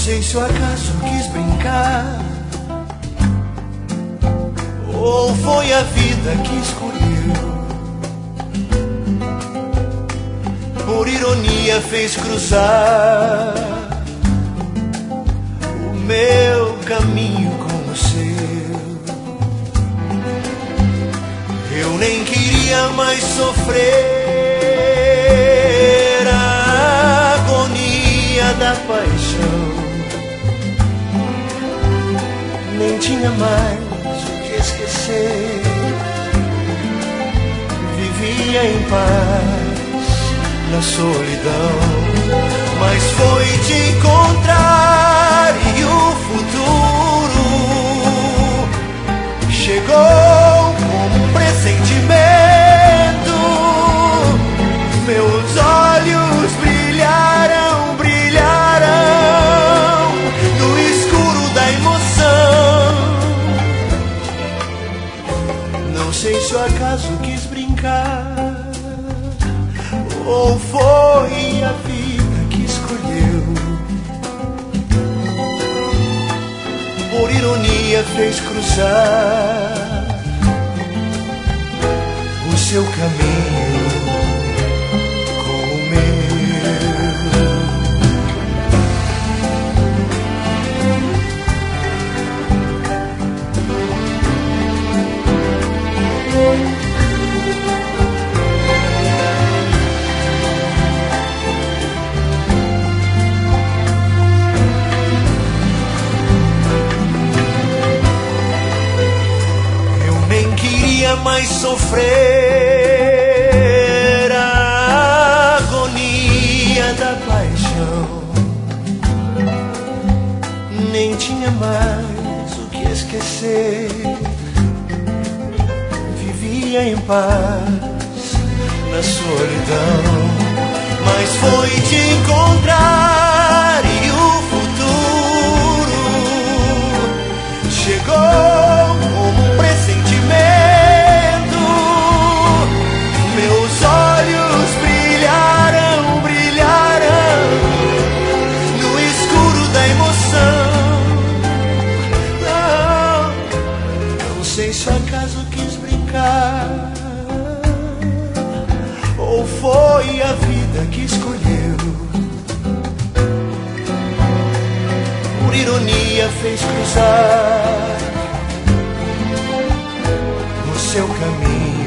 sei se o acaso quis brincar ou foi a vida que escolheu. Por ironia fez cruzar o meu caminho com o seu. Eu nem queria mais sofrer a agonia da paixão. Nem tinha mais o que esquecer. Vivia em paz na solidão. Mas foi te encontrar e o futuro chegou como um pressentimento. Meus olhos brilharam, brilharam no escuro da emoção. Não sei se o acaso quis brincar ou foi a vida que escolheu. Por ironia fez cruzar o seu caminho com o meu. Mais sofrer a agonia da paixão. Nem tinha mais o que esquecer. Vivia em paz na solidão. Mas foi te encontrar e o futuro chegou como um pressentimento. Se acaso quis brincar ou foi a vida que escolheu. Por ironia fez cruzar o seu caminho